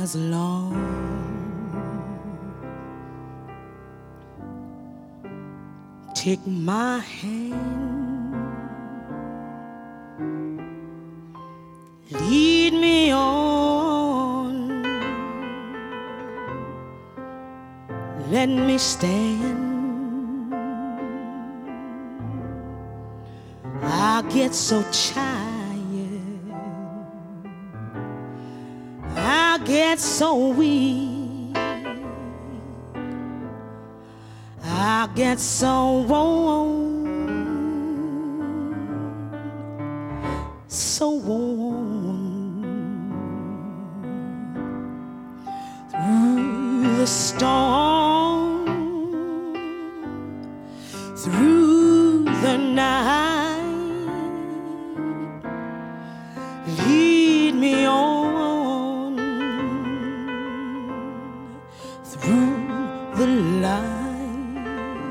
precious Lord, take my hand, lead me on, let me stand. I get so tired, I get so weak, I get so worn through the storm, through the night. Lead me on through the light.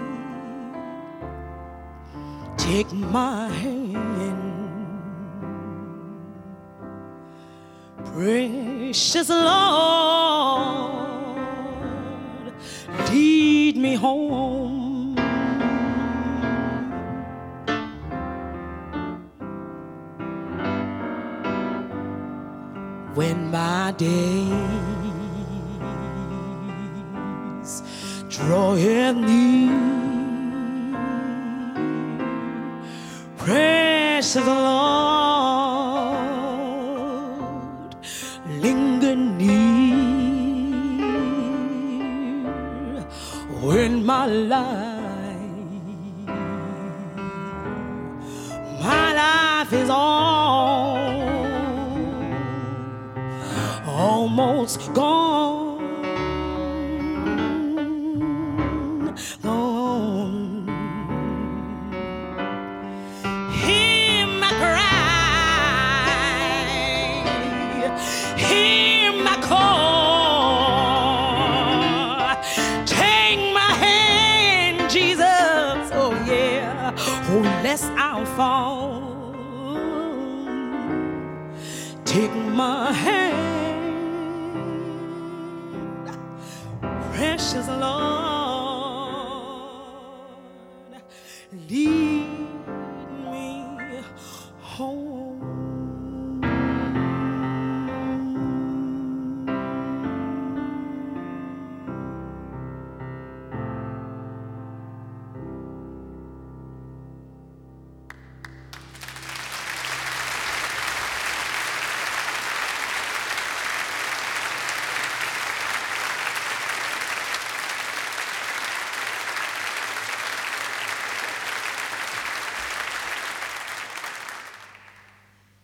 Take my hand, precious Lord, lead me home. When my days draw near, precious Lord, linger near. When my life is almost gone, gone. Hear my cry, hear my call. Take my hand, Jesus, oh yeah, oh lest I'll fall. Take my hand, precious Lord.